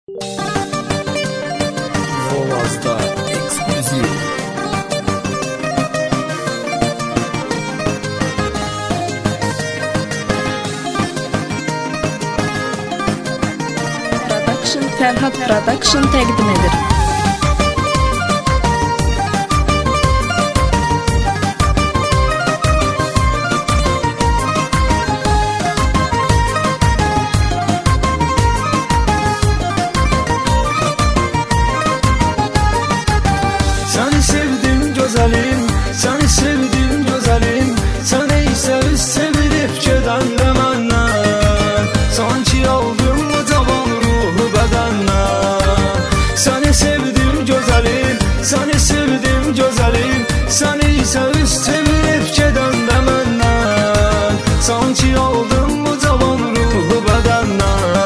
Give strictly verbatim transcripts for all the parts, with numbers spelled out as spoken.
Volazda ekskluziv. Production Ferhat Production təqdim edir. Səni sevdim gözəlim, səni sevdim gözəlim. Səni isə üz çevirib gedəndə məndən, sanki aldım bu cavan ruhu bədəndən. Səni sevdim gözəlim, səni sevdim gözəlim. Səni isə üz çevirib gedəndə məndən, sanki aldım bu cavan ruhu bədəndən.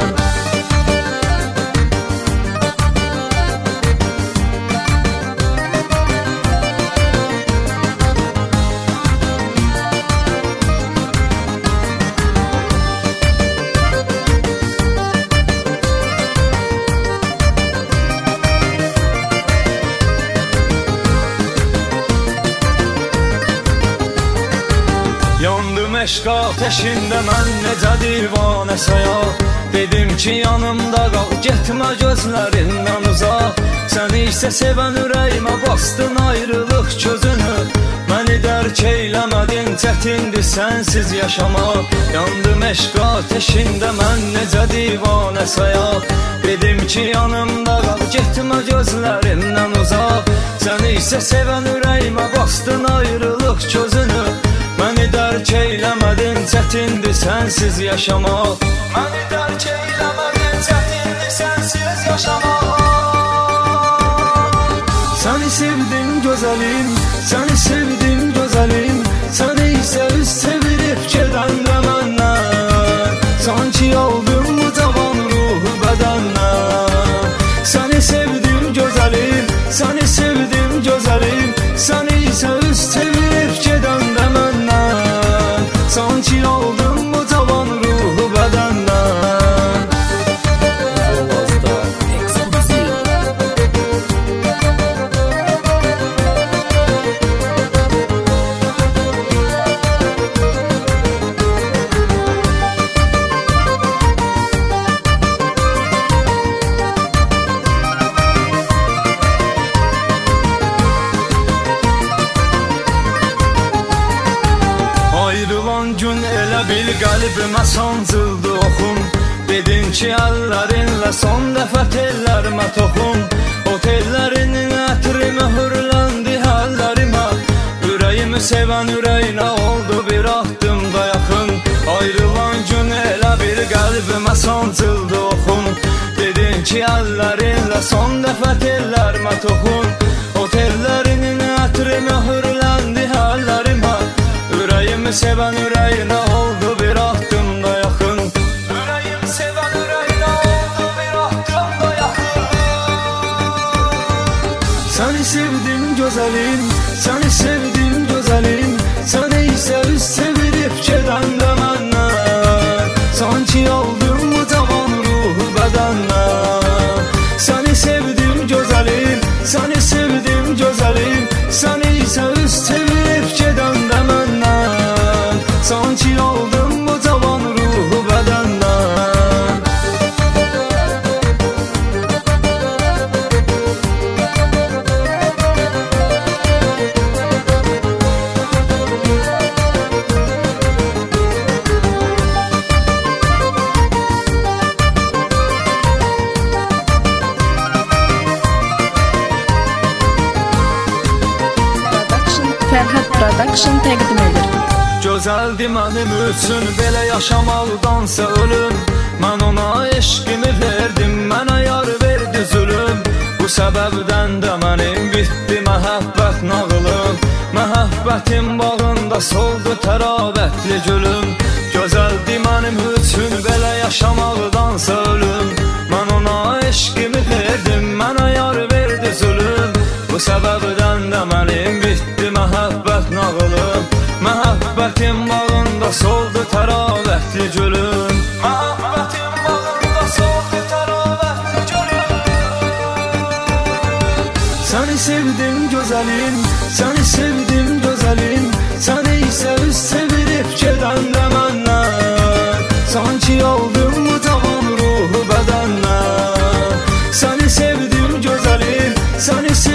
Yandım eşq ateşində mən necə divanə saya. Dedim ki yanımda qal, getmə gözlərindən uzaq. Səni isə sevən ürəyimə bastın ayrılıq közünü. Məni dərk eyləmədin, çətindir sənsiz yaşamaq. Yandım eşq ateşində mən necə divanə saya. Dedim ki yanımda qal, getmə gözlərindən uzaq. Səni isə sevən ürəyimə bastın ayrılıq közünü. Məni dərk eyləmədin, çətindir sənsiz yaşamaq. Məni dərk eyləmədin, çətindir sənsiz yaşamaq. Səni sevdim gözəlim, səni sevdim gözəlim. Səni isə üz çevirib gedəndə məndən, sanki aldım bu cavan ruhu bədəndən. Səni sevdim gözəlim, səni sevdim gözəlim. Səni isə üz çevirib gedəndə məndən, sanki aldım bu cavan ruhu bədəndən. Volazda ekskluziv. Ayrılan gün elə bil qəlbimə sancıldı oxum. Dedin ki əllərinlə son dəfə tellərimə toxun. O tellərinin ətri möhürləndi həllərimə. Ürəyimi sevən ürəyinə oldu bir addımda yaxın. Ayrılan gün elə bir qəlbimə sancıldı oxum. Dedin ki əllərinlə son dəfə tellərimə toxun. O tellərinin ətri möhürləndi həllərimə. Ürəyimi sevən ürəyinə oldu bir addımda yaxın. Ürəyimi sevən ürəyinə oldu bir addımda yaxın. Səni sevdim gözəlim, səni sevdim gözəlim. Səni isə üz çevirib gedəndə məndən, sanki aldım bu cavan ruhu bədəndən. Səni sevdim gözəlim, səni sevdim gözəlim. Səni isə üz çevirib gedəndə məndən, sanki aldım bu cavan ruhu bədəndən. Production Ferhat Production təqdim edir. Gözəldi mənim üçün belə yaşamaqdansa ölüm. Mən ona eşqimi verdim, mənə yar verdi zülüm. Bu səbəbdən də mənim bitdi məhəbbət nağılım. Məhəbbətin bağında soldu tərabətli gülüm. Gözəldi mənim üçün belə yaşamaqdansa ölüm. Mən ona eşqimi verdim, mənə yar verdi zülüm. Bu səbəbdən də mənim bitdi məhəbbət nağılım. Məhəbbətin bağında soldu tərabətli gülüm. Məhəbbətin bağında soldu tərabətli Səni sevdim gözəlim, səni sevdim gözəlim, səni isə üz çevirib gedəndə məndən, sanki oldum mu tamam ruhu bədəndən. Səni sevdim gözəlim, səni sevdim